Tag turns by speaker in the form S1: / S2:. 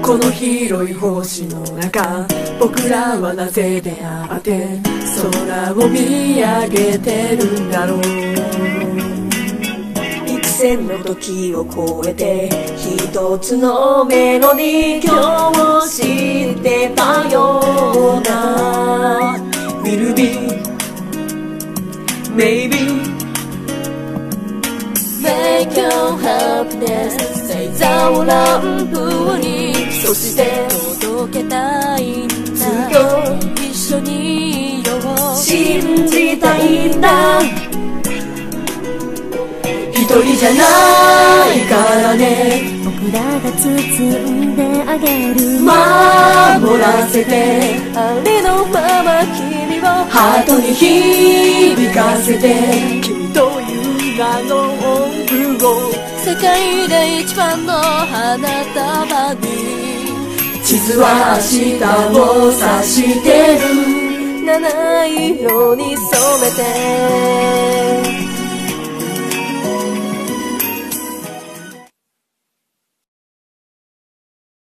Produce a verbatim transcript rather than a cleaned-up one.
S1: この広い星の中、僕らはなぜ出会って空を見上げてるんだろう。幾千の時を超えて一つのメロディー今日知ってたような Will be maybe Make your happiness 星座をランプにそして届けたいんだ。一緒にいよう信じたいんだ。一人じゃないからね。
S2: 僕らが包んであげる
S1: 守らせて
S2: ありのまま君を
S1: ハートに響かせて君という名の音符を
S2: 世界で一番の花束に
S1: 地図は明日を指してる
S2: 七色に染めて